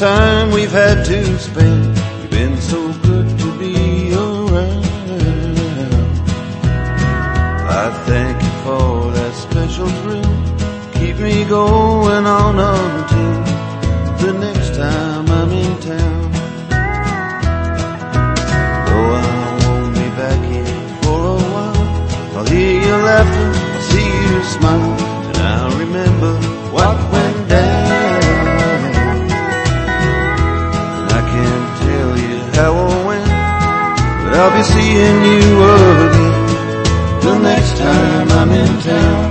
time we've had to spend. You've been so good to be around. I thank you for that special thrill. Keep me going on until the next time I'm in town. Though I won't be back here for a while, I'll hear your laughter, I'll see you smile, and I'll remember what went down. And I can't tell you how or when, but I'll be seeing you again the next time I'm in town.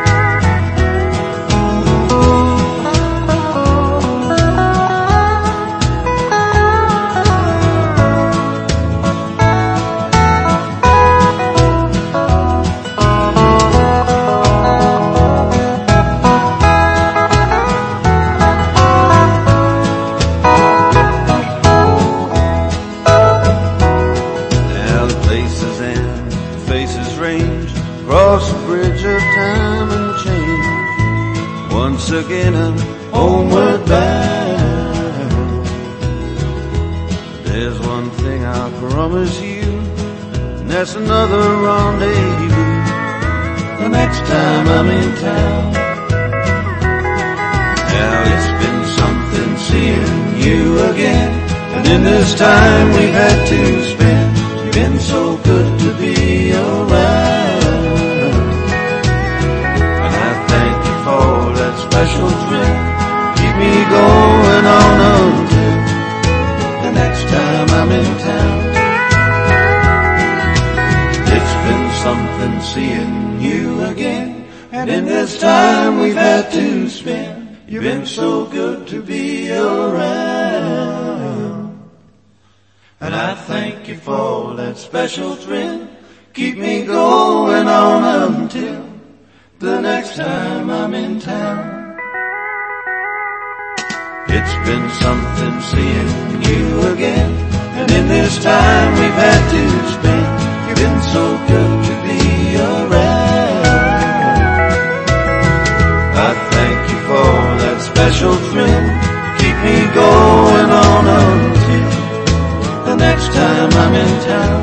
Again I'm homeward bound. There's one thing I promise you, and that's another rendezvous the next time I'm in town. Now it's been something seeing you again, and in this time we've had to spend, you've been so good to be around. And I thank you for that special thrill. Keep me going on until the next time I'm in town. It's been something seeing you again, and in this time we've had to spend, you've been so good to be around. And I thank you for that special thrill. Keep me going on until the next time I'm in town. It's been something seeing you again, and in this time we've had to spend, you've been so good to be around. I thank you for that special thrill. Keep me going on until the next time I'm in town.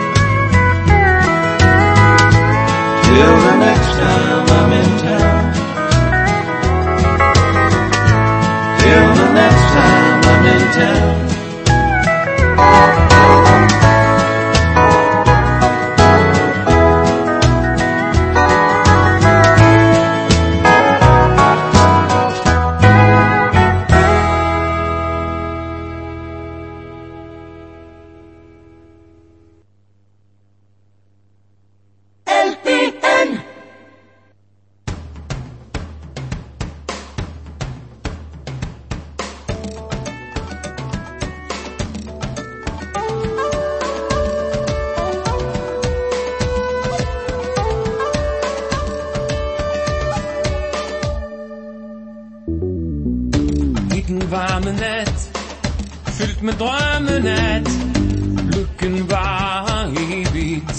Till the next time I'm in town. Till the next time I'm in town. Varme nat, fyldt med drømmenat, lykken var evigt.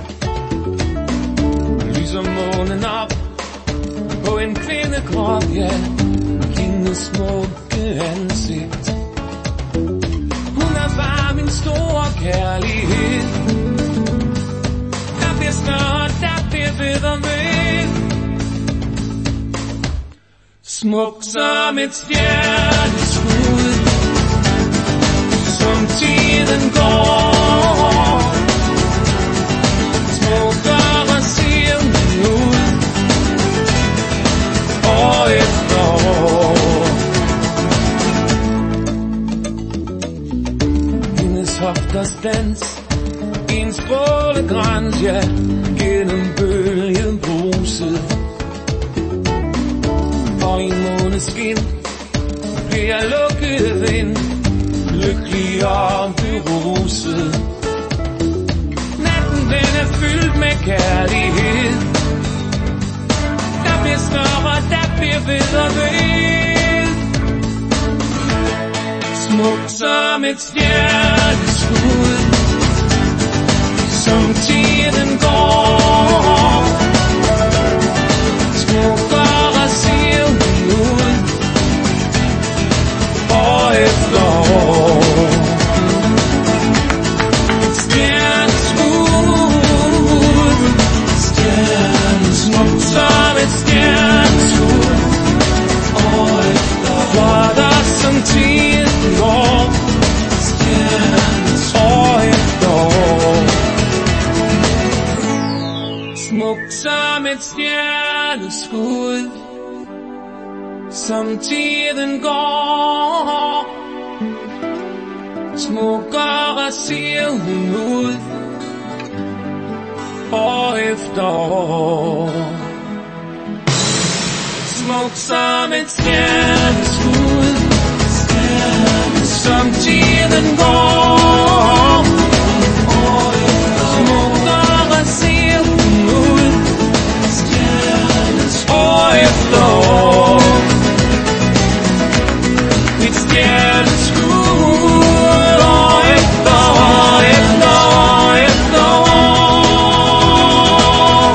Lyser månen op på en kvindekrop, ja, hendes smukke ansigt. Hun er bare min store kærlighed. Der bliver større, der bliver bedre ved. Smuk som et stjerneskud, som tiden går. Smukkere ser hun ud, år efter år. Hendes hofters dans, en strålegrans, ja, gennem bølgebruset. Og i måneskin bliver jeg lukket ind, lykkelig og beruset. Natten den er fyldt med kærlighed. Der bliver større, der bliver bedre ved. Smuk som et stjerneskud, som tiden går. Smukkere ser hun ud, år efter stjerneskud, som tiden går. Smukkere ser hun ud, år efter år. Smuk som et stjerneskud, som tiden går. Smukkere ser hun ud, år efter år. Et stjerneskud, år efter år, efter år, efter år.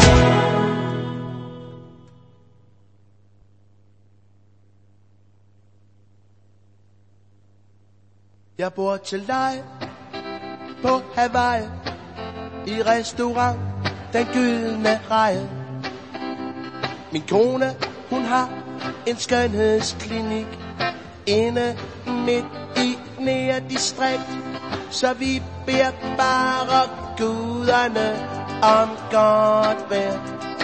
Jeg bor til leje på Hawaii, i restaurant Den Gyldne Reje. Min kone, hun har en skønhedsklinik inde midt i nære distrikt, så vi beder bare guderne om godt vejr.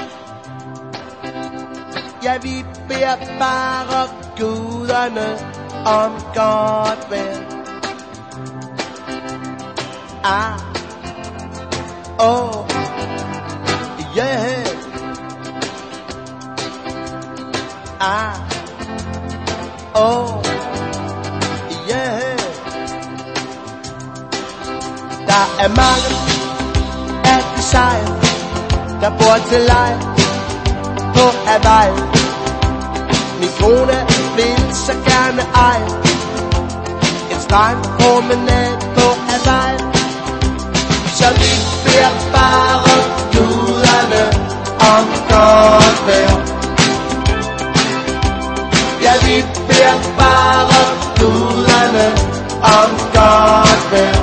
Ja, vi beder bare guderne om godt vejr. Ah, oh, yeah. Ah, oh, yeah. Der er mange af de seje, der bor til leje på Hawaii. Min kone vil så gerne eje en strandpromenade på Hawaii. Så vi beder bare guderne om godt vejr. Ja, vi beder bare guderne om godt vejr.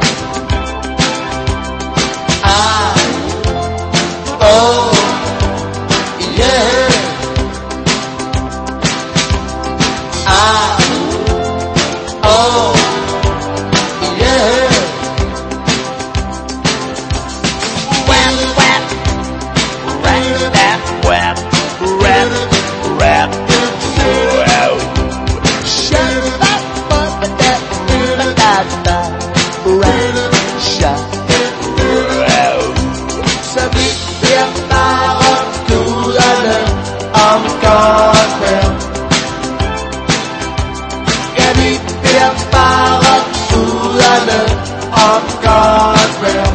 Ah, oh, yeah. Ah, oh, yeah. Wet, wet, wet, wet, wet, wet, wet. Så vi beder bare guderne om godt vejr. Ja, vi beder bare guderne om godt vejr.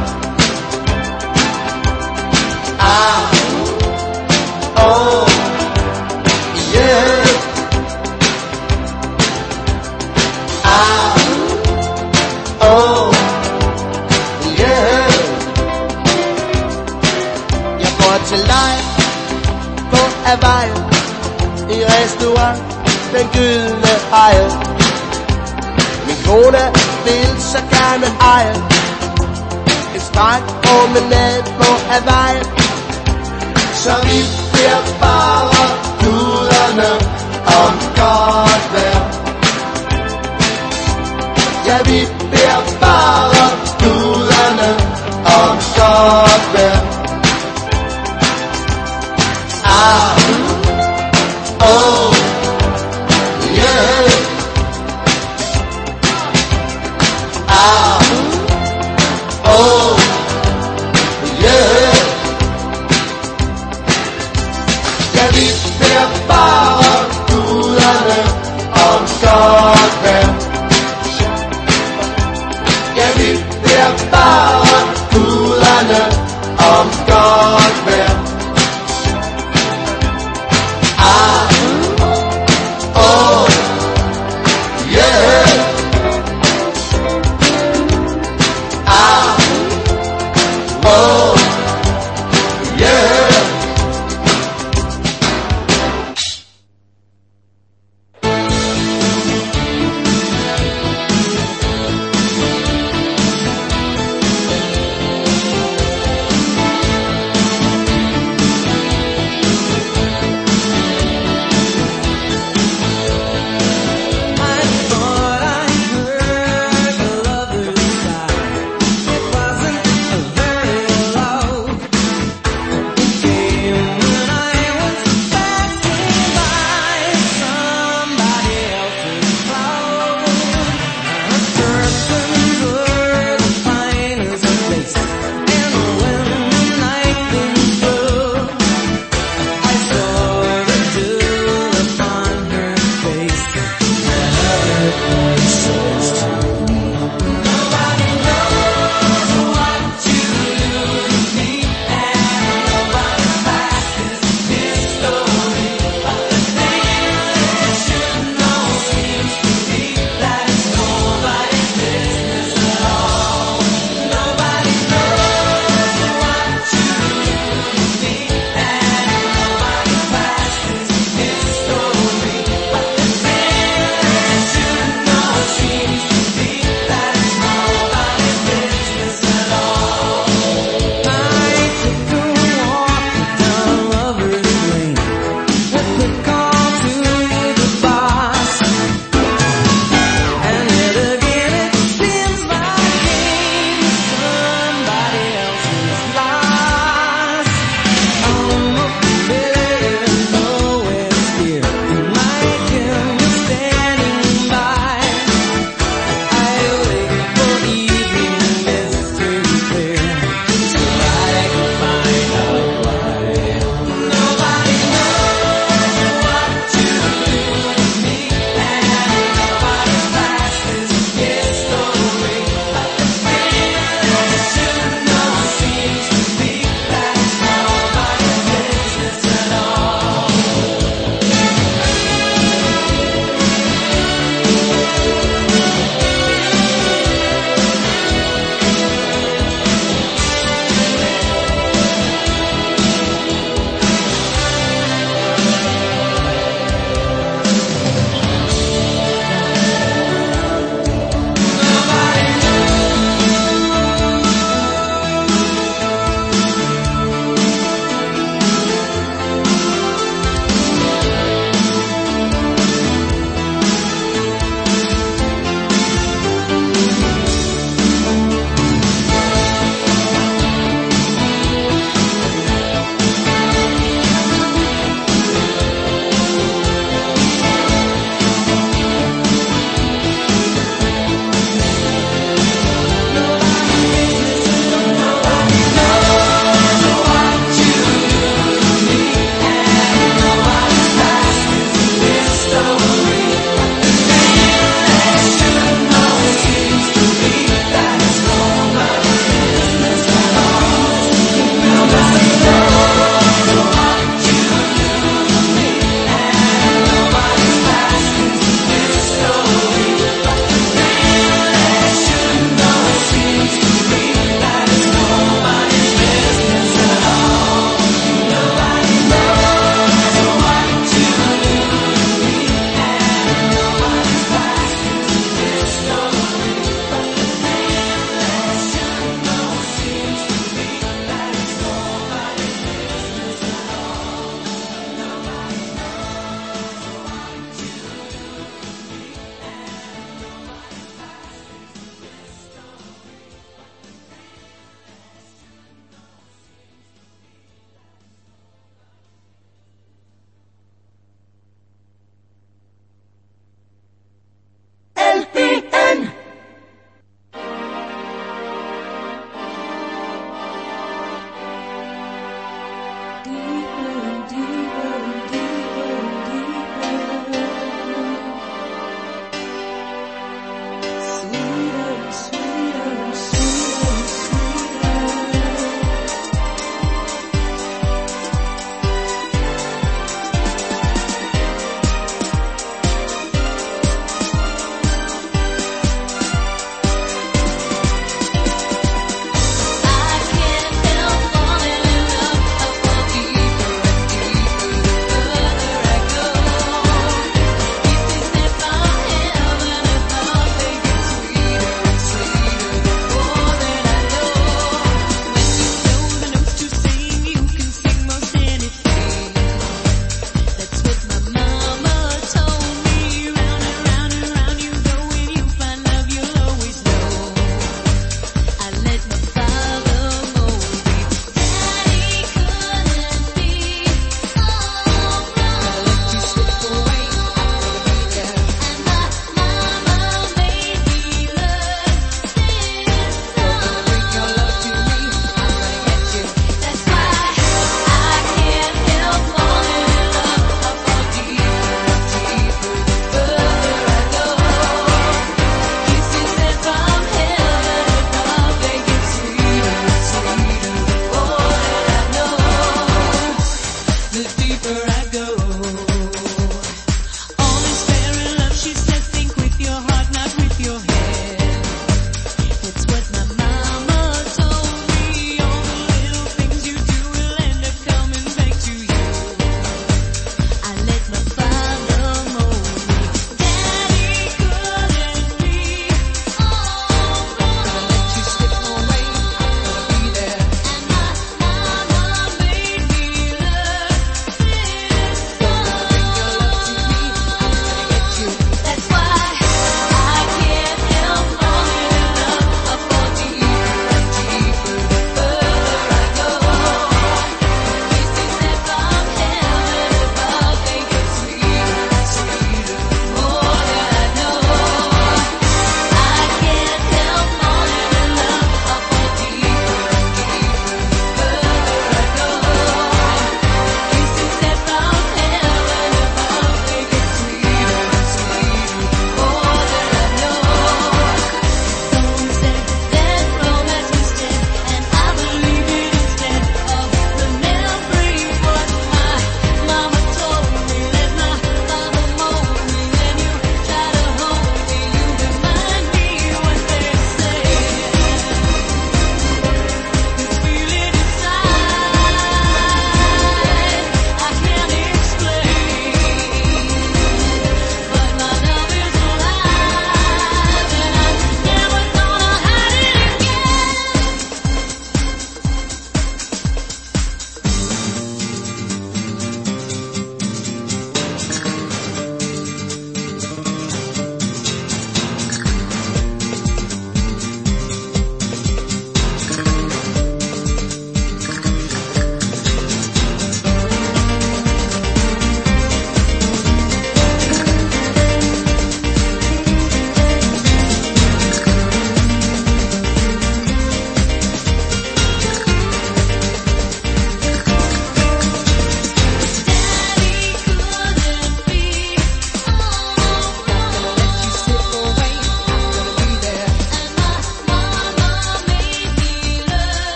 Ah, oh, yeah. Ah, oh, yeah. Jeg går til leje på Hawaii, i restaurant Den Gyldne Reje. Min kone vil så gerne eje en strandpromenade på Hawaii. Så vi beder bare guderne om godt vejr. Ja, vi beder bare guderne om godt vejr. Ah, oh, yeah. Ah, oh, yeah. Ja, vi beder bare guderne om godt vejr. Ja, vi beder bare guderne om godt vejr. Ah, oh, yeah. Ah, oh, yeah.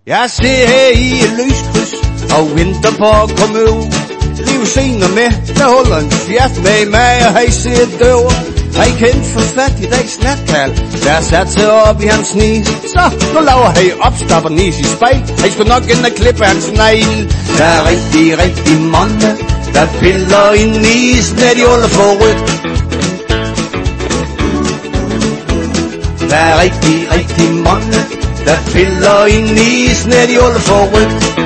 Jeg ser her i et lyskryds og venter på at komme ud. Liv senere med, der holder en fjert med i mig, og han ser døver. Han kan ikke få fat i dag snatkald, der sat sig op i hans nis. Så nu laver han opstopper nis i spejl. Han skulle nok ind og klippe hans negl. Der er rigtig mange, der piller i nisen, når de holder for rødt. Der er rigtig mange, der piller i nisen, når de holder for rødt.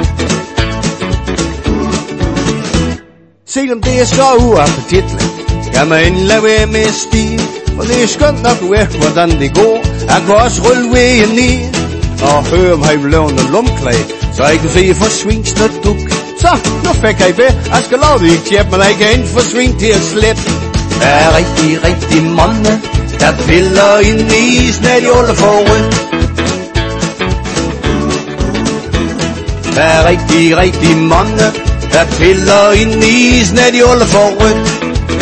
Selvom det er så uappetitligt, kan man ikke lade være med at stige. For det er skønt nok ved, hvordan det går. Han kan også rulle vejen ned og høre om han vil lave noget lumklag, så jeg kan se for svingst og duk. Så nu fik jeg ved, jeg skal lave det ikke tjep, men jeg kan ikke få sving til at slet. Der er rigtig mange, der piller i nisen, når de holder for rødt. Der er rigtig mange, der piller i nisen, når de holder for rødt.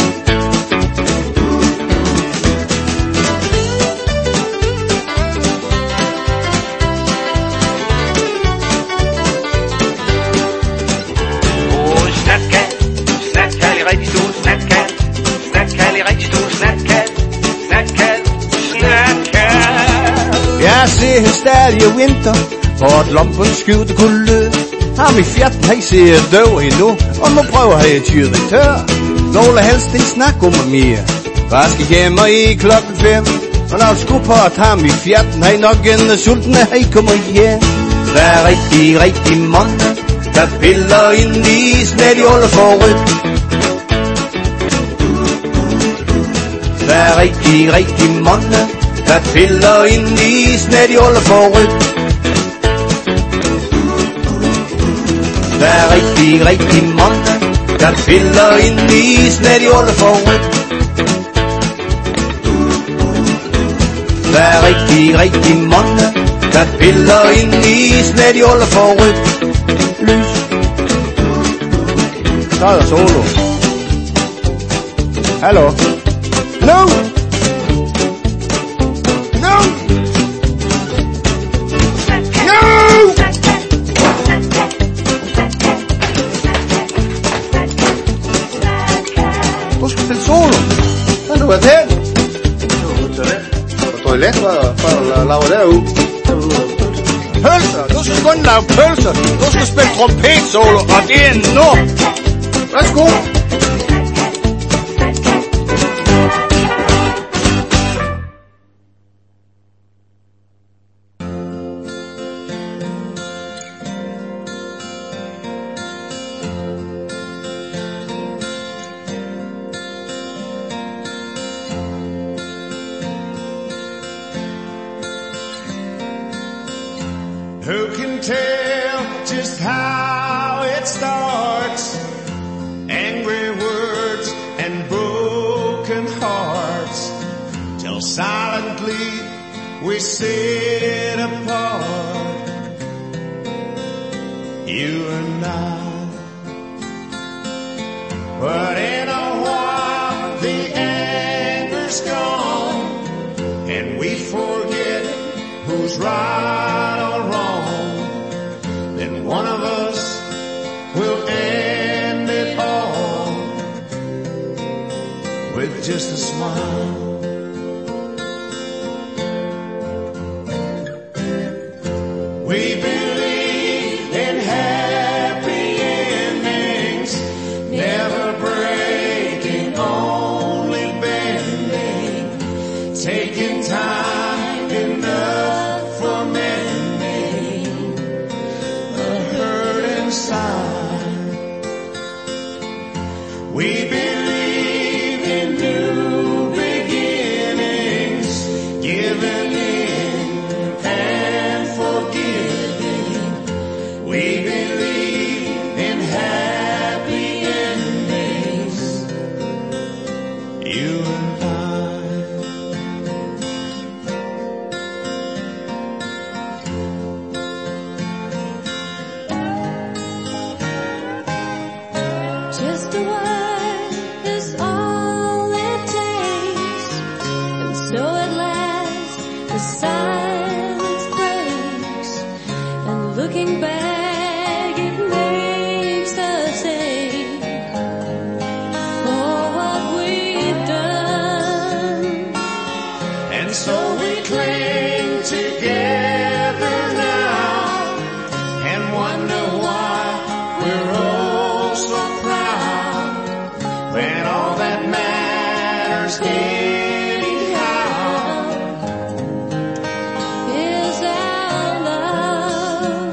Jeg ser hende stadig i vinter, for at lompen skjute kulde. Ham i fjerten, han ser døv endnu, og nu prøver han at tyre det tør. Nogle helst ikke snakke om mere. Bare skal hjemme i 5:00, og når sku på at ham i fjerten, han nok en sulten, at han kommer hjem. Der er rigtig mange, der piller i nisen, når de holder for rødt. Der er rigtig mange, der piller i nisen, når de holder for rødt. Der er rigtig mange, der piller i nisen, når de holder for rødt. Der er rigtig mange, der piller i nisen, når de holder for rødt. Lys. Så er der solo. Hallo. No! No! No! Du skal spille solo. Hvad har du været hen? På toilet, hvad laver derude? Pølser! Du skal kun lave pølser. Du skal spille trompet solo, og det er nu. Værsgo. Who can tell just how it starts? Angry words and broken hearts, till silently we sit apart, you and I. But in a while the anger's gone, and we forget who's right or wrong. Then one of us will end it all with just a smile. We believe in happy endings, never breaking, only bending, taking time enough for mending the hurt inside. We believe in new beginnings, giving in and forgiving. We believe in happy endings, you and I. Just a word is all it takes, and so at last the silence breaks, and look matters anyhow is our love.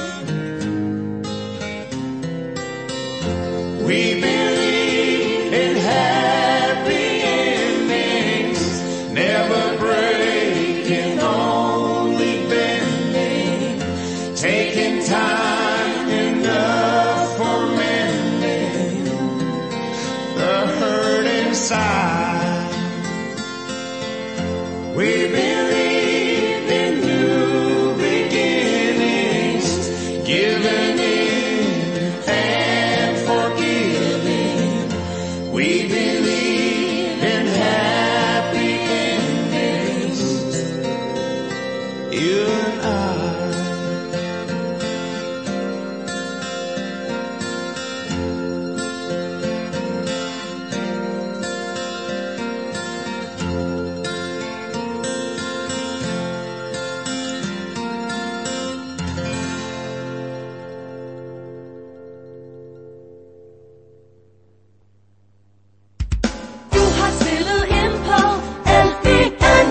We believe in happy endings, never breaking, only bending, taking time enough for mending the hurt inside. We believe in new beginnings, giving in and forgiving. We believe in happy endings, you and I. Du har stillet ind på LDN.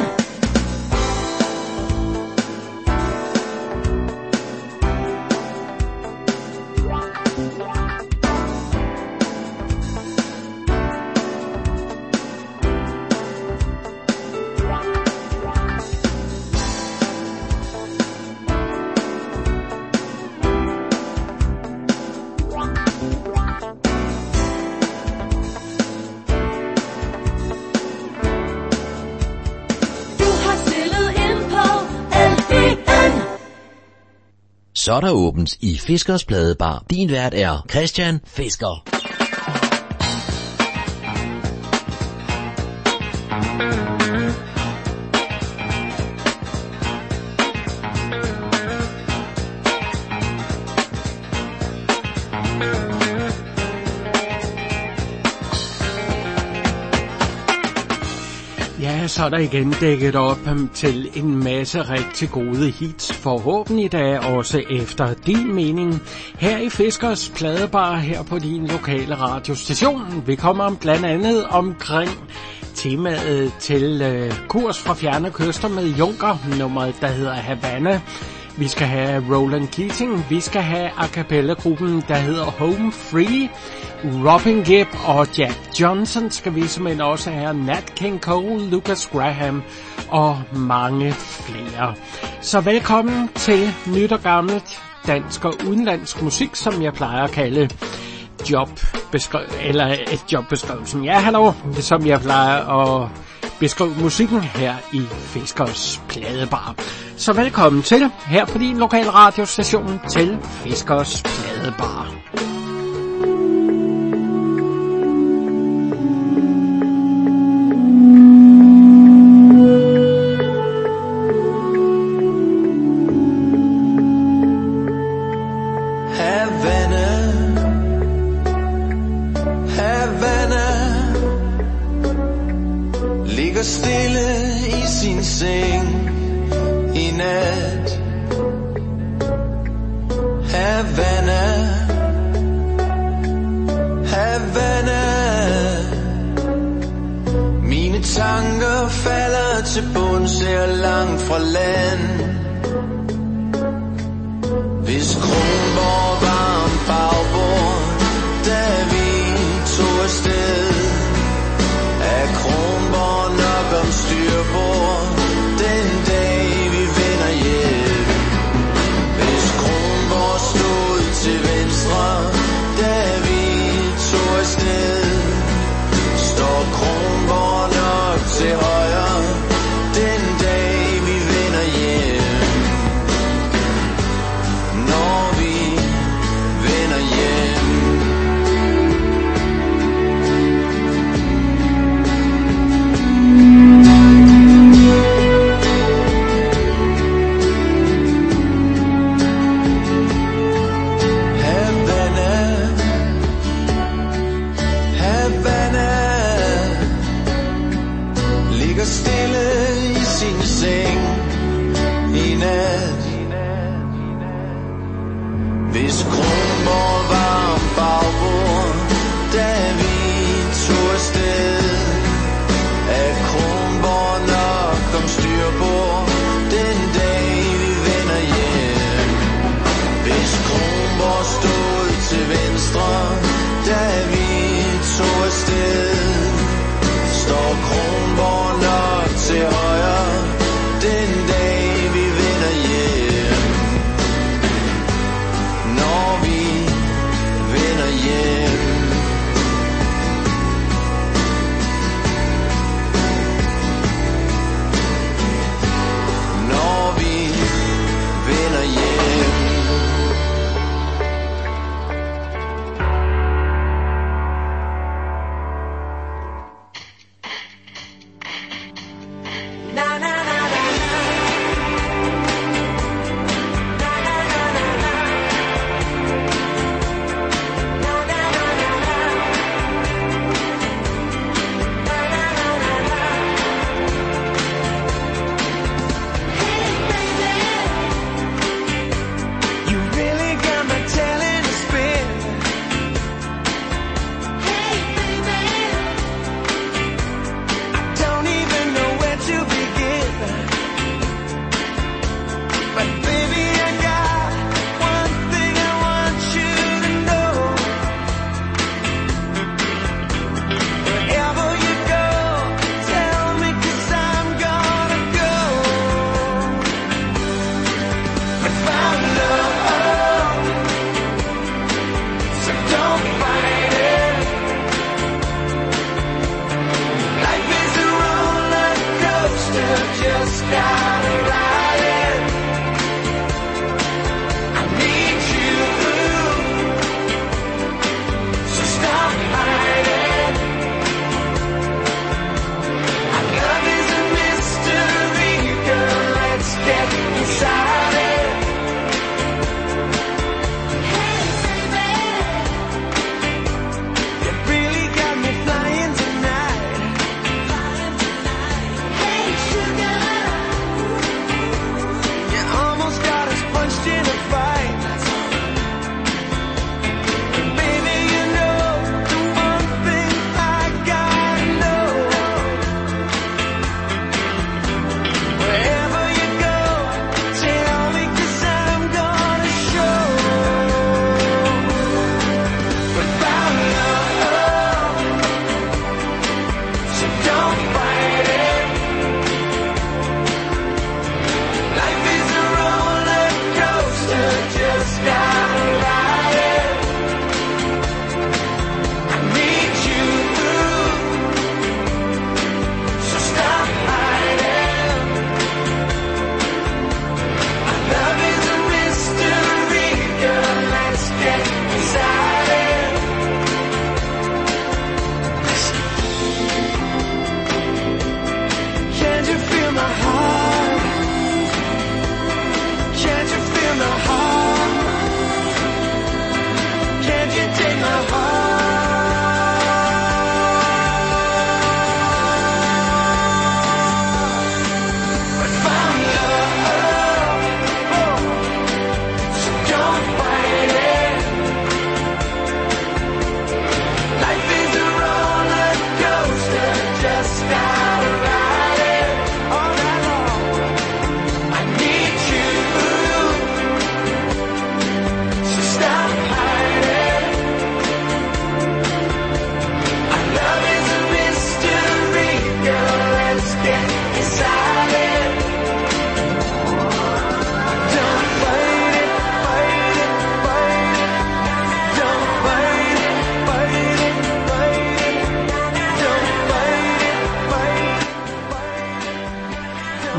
Du har stillet ind på LDN. Så er der åbent i Fiskers Pladebar. Din vært er Christian Fisker. Ja, så er der igen dækket op til en masse rigtig gode hits. Forhåbentlig da også efter din mening. Her i Fiskers Pladebar, her på din lokale radiostation. Vi kommer blandt andet omkring temaet til Kurs fra Fjerne Kyster med Junker, nummeret der hedder Havana. Vi skal have Roland Keating, vi skal have a cappella-gruppen, der hedder Home Free. Robin Gibb og Jack Johnson skal vi simpelthen også have, Nat King Cole, Lucas Graham og mange flere. Så velkommen til nyt og gammelt dansk og udenlandsk musik, som jeg plejer at kalde jobbeskrivelsen. Ja, hallo, som jeg plejer at beskrive musikken her i Fiskers Pladebar. Så velkommen til her på din lokale radiostation til Fiskers Pladebar.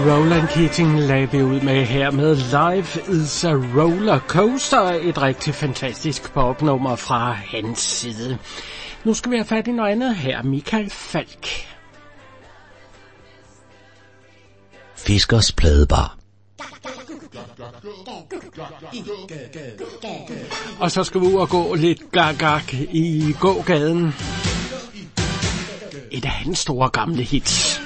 Roland Keating lagde vi ud med her med Life is a Roller Coaster, et rigtig fantastisk popnummer fra hans side. Nu skal vi have fat i noget andet her, Michael Falch. Fiskers Pladebar. Og så skal vi ud og gå lidt gag i gågaden. Et af hans store gamle hits.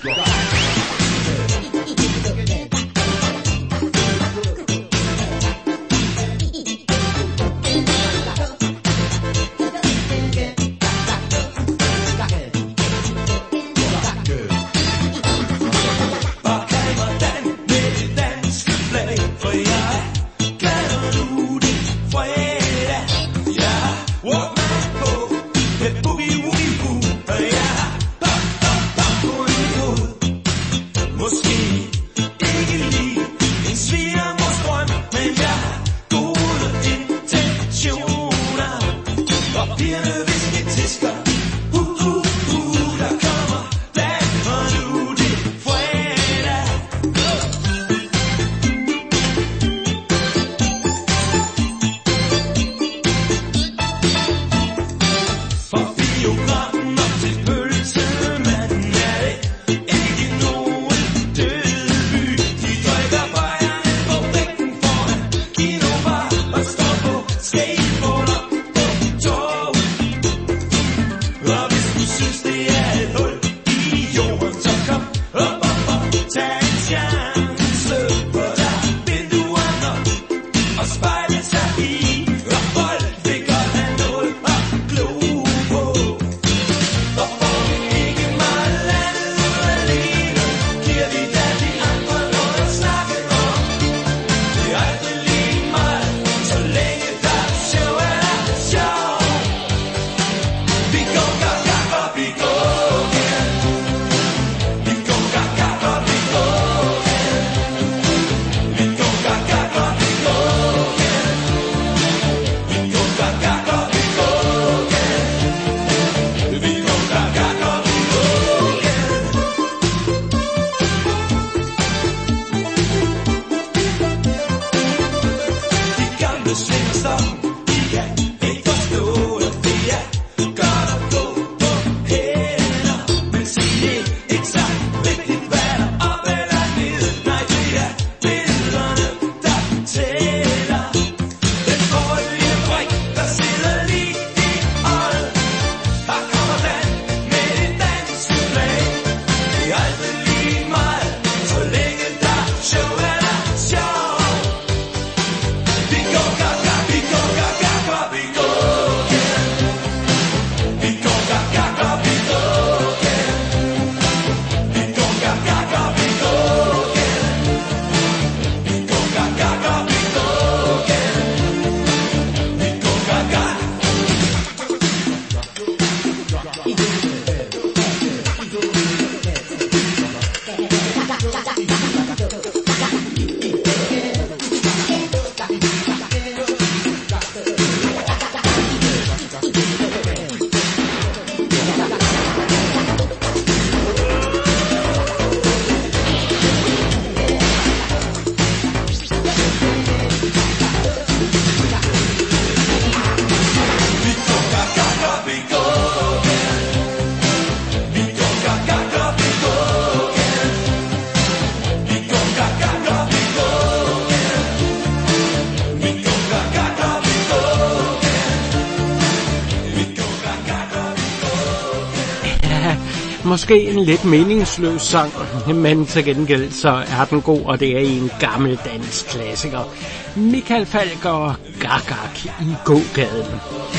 Måske en lidt meningsløs sang, men til gengæld så er den god, og det er en gammel dansk klassiker. Michael Falch og Gagak i gågaden.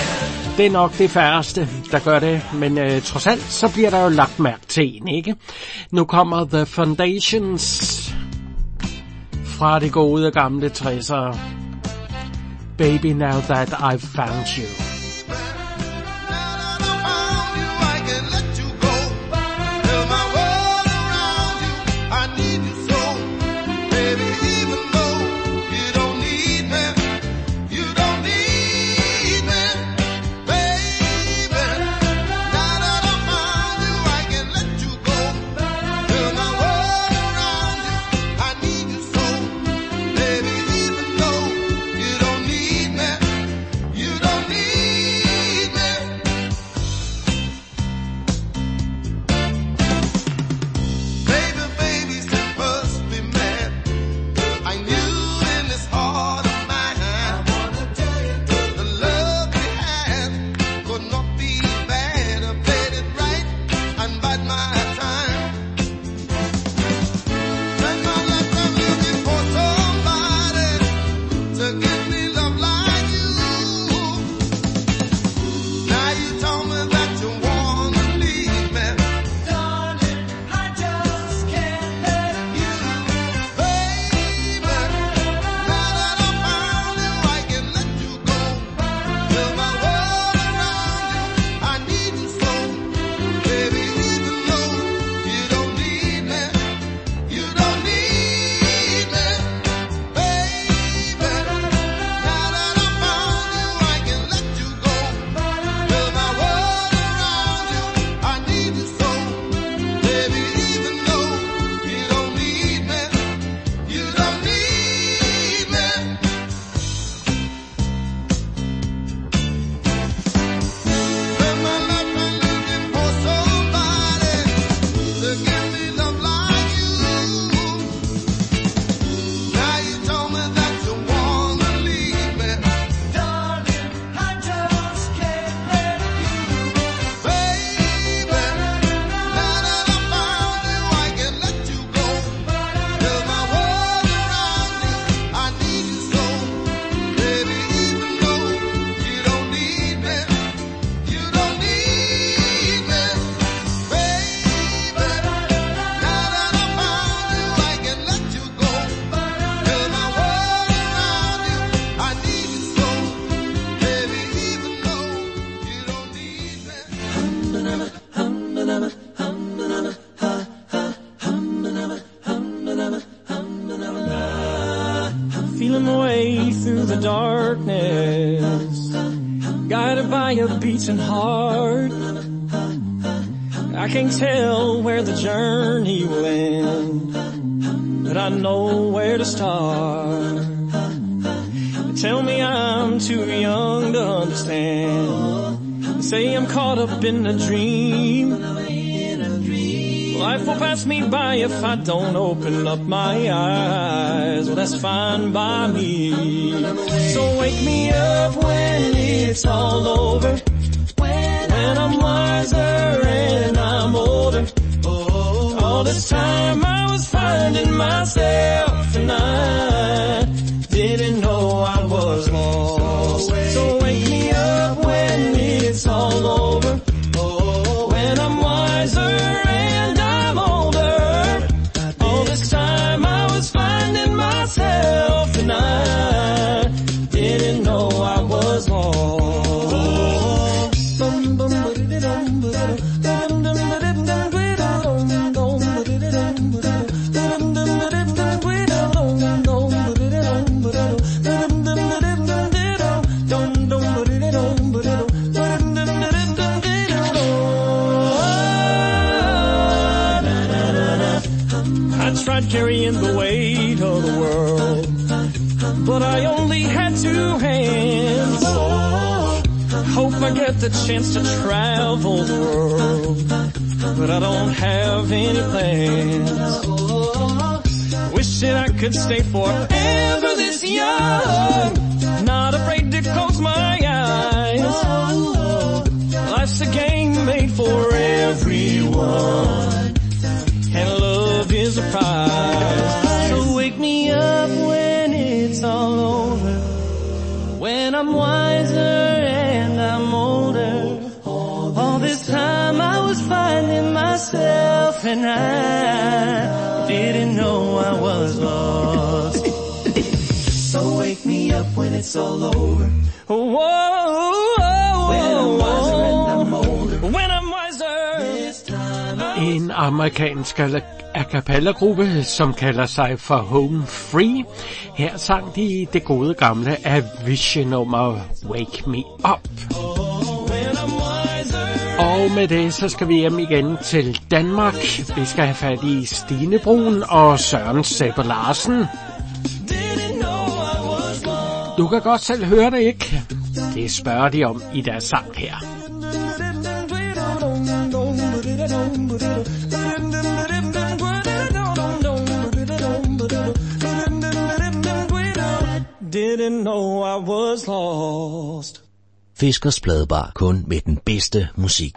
Det er nok det færreste, der gør det, men trods alt så bliver der jo lagt mærke til en, ikke? Nu kommer The Foundations fra de gode gamle 60'ere. Baby, now that I've found you. through the darkness, guided by a beating heart. I can't tell where the journey will end, but I know where to start. They tell me I'm too young to understand. They say I'm caught up in a dream. Life will pass me by if I don't open up my eyes. Well, that's fine by me. So wake me up when it's all over, when I'm wiser and I'm older. All this time I was finding myself and I didn't know I was lost. So wake me up when it's all over, when I'm wiser and I'm older. All this time I was finding myself and I didn't know I was lost. Carrying the weight of the world, but I only had two hands. Hope I get the chance to travel the world, but I don't have any plans. Wishing I could stay forever this young, not afraid to close my eyes. Life's a game made for everyone, and love is a prize. So wake me up when it's all over, when I'm wiser and I'm older. All this time I was finding myself and I didn't know I was lost. So wake me up when it's all over, when I'm wiser and I'm older. When I'm wiser. En amerikansk a cappella-gruppe, som kalder sig for Home Free. Her sang de det gode gamle Avicii-nummer Wake Me Up. Og med det, så skal vi hjem igen til Danmark. Vi skal have fat i Stine Brun og Søren Sebbe Larsen. Du kan godt selv høre det, ikke? Det spørger de om i deres sang her. Didn't know I was lost. Fiskers Pladebar, kun med den bedste musik.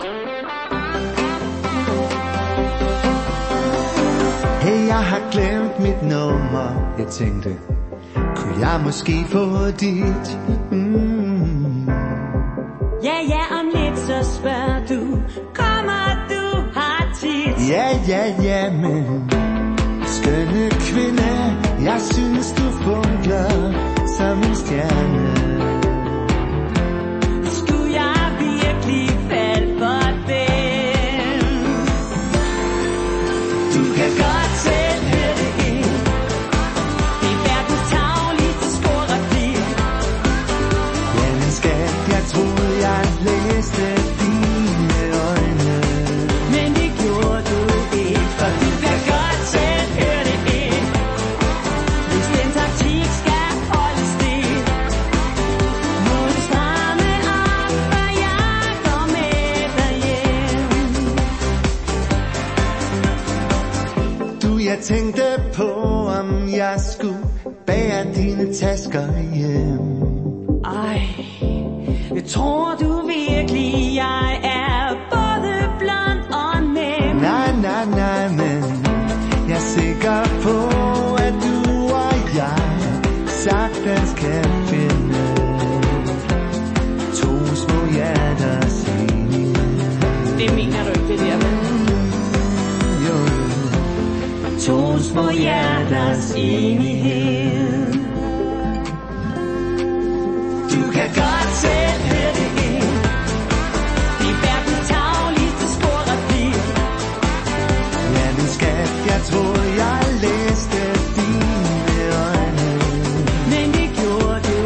Hey, jeg har glemt mit nummer. Jeg tænkte, kunne jeg måske få dit? Ja, om lidt så spørger du, kommer du her tit? Ja, men skønne kvinde, jeg synes du funkler som en stjerne. Skulle jeg virkelig falde for den? Du kan godt selv høre det ind. Det er verdens tagligste skoreplik. Ja, men skat, jeg troede jeg læste dine øjne. Men det gjorde du ikke, for du kan godt selv høre det ind. Hvis den taktik skal holde stil, må du stramme op, for jeg går med dig hjem. Du, jeg tænkte på, om jeg skulle bære dine tasker hjem. Ej, jeg tror du virkelig, jeg er både blond og nem. Nej, men jeg er sikker på, at du og jeg sagtens kan finde to små hjerter sammen. Det mener du ikke, det der, vel? Jo, To små hjerters enighed. du kan godt selv høre det ind. Det er verdens tagligste skoreplik. Ja, men skat, jeg troede, jeg læste dine øjne. Men det gjorde du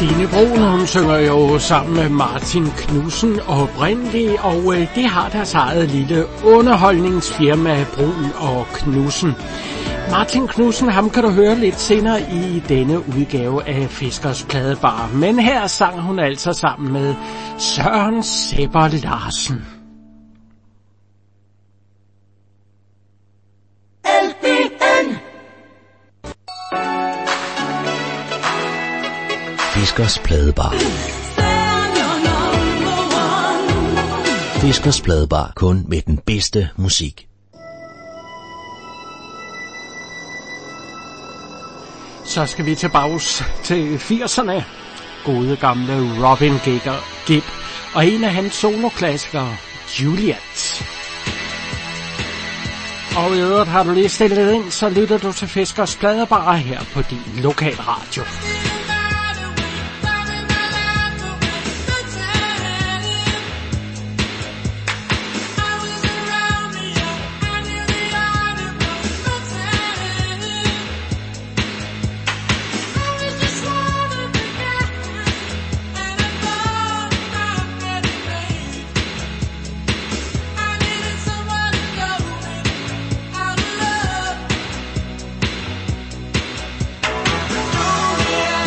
Stine Brun, hun synger jo sammen med Martin Knudsen oprindeligt, og det har deres eget lille underholdningsfirma, Brun og Knudsen. Martin Knudsen, ham kan du høre lidt senere i denne udgave af Fiskers Pladebar, men her sang hun altså sammen med Søren Sebber Larsen. Fiskers Pladebar. Fiskers Pladebar, kun med den bedste musik. Så skal vi tilbage til 80'erne. Gode gamle Robin Gibb og en af hans soloklassikere, Juliet. Og i øvrigt har du lige stillet ind, så lytter du til Fiskers Pladebar her på din lokalradio. Yeah.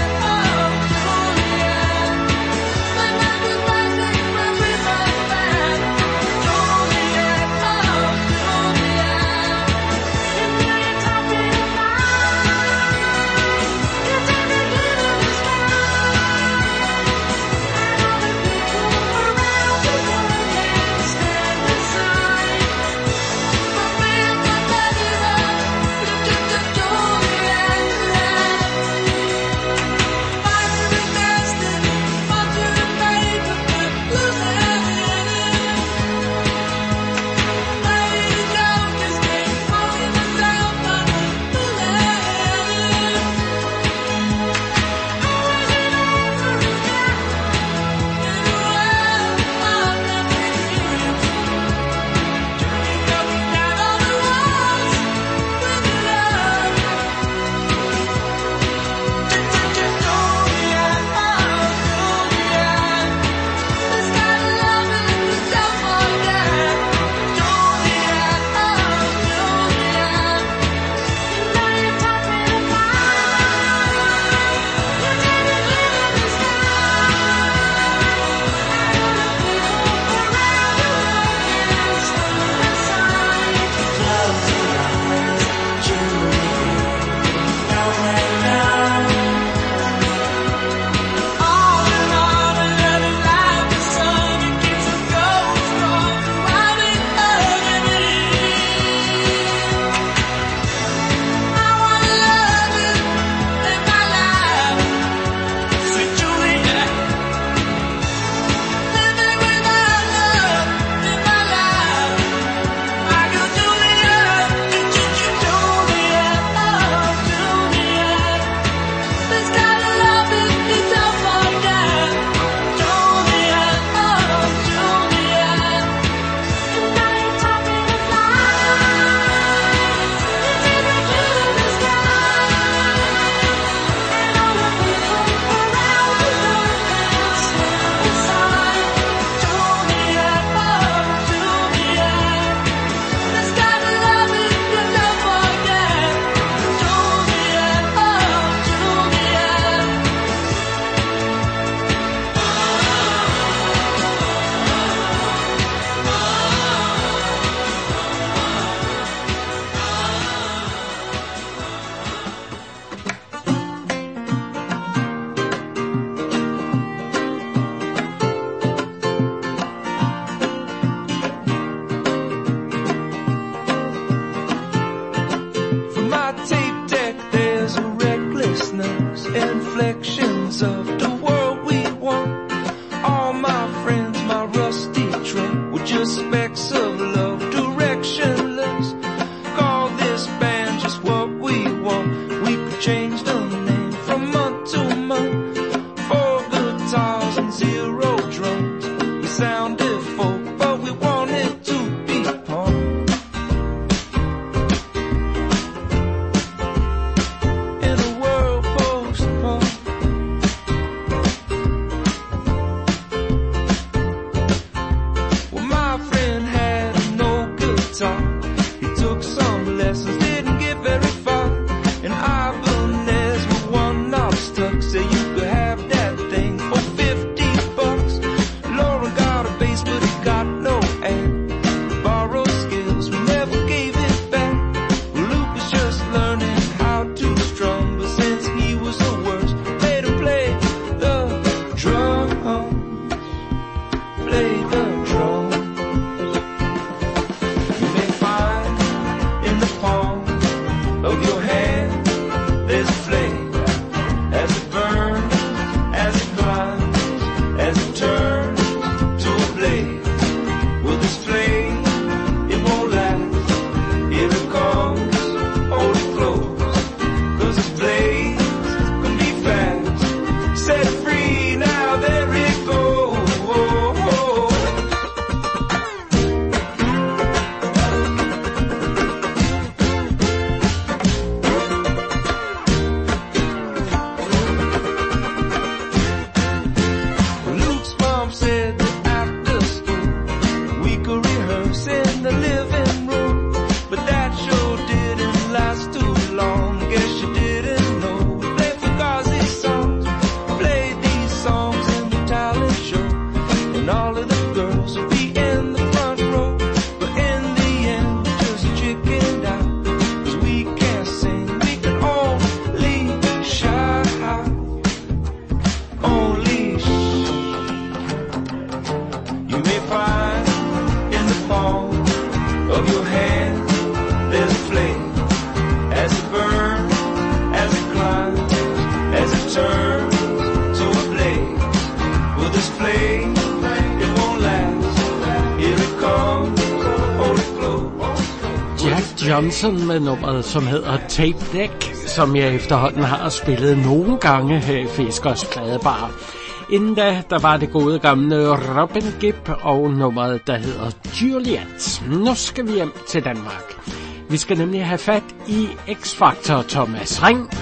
Johnson med nummeret, som hedder Tape Deck, som jeg efterhånden har spillet nogle gange her i Fiskers Pladebar. Inden da, der var det gode gamle Robin Gibb og nummeret, der hedder Juliet. Nu skal vi hjem til Danmark. Vi skal nemlig have fat i X-Factor Thomas Ring.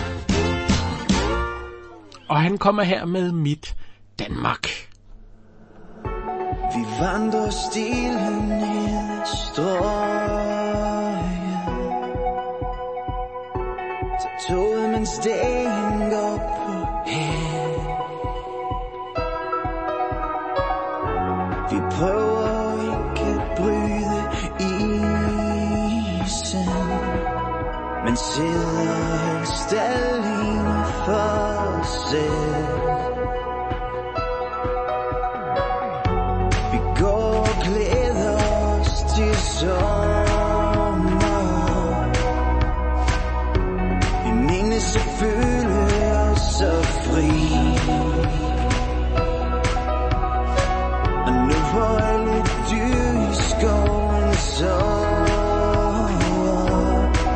Og han kommer her med Mit Danmark. Vi vandrer stille ned strøget, til toget, mens dagen går på her. Vi prøver ikke at bryde isen, men sidder helst alene for os selv.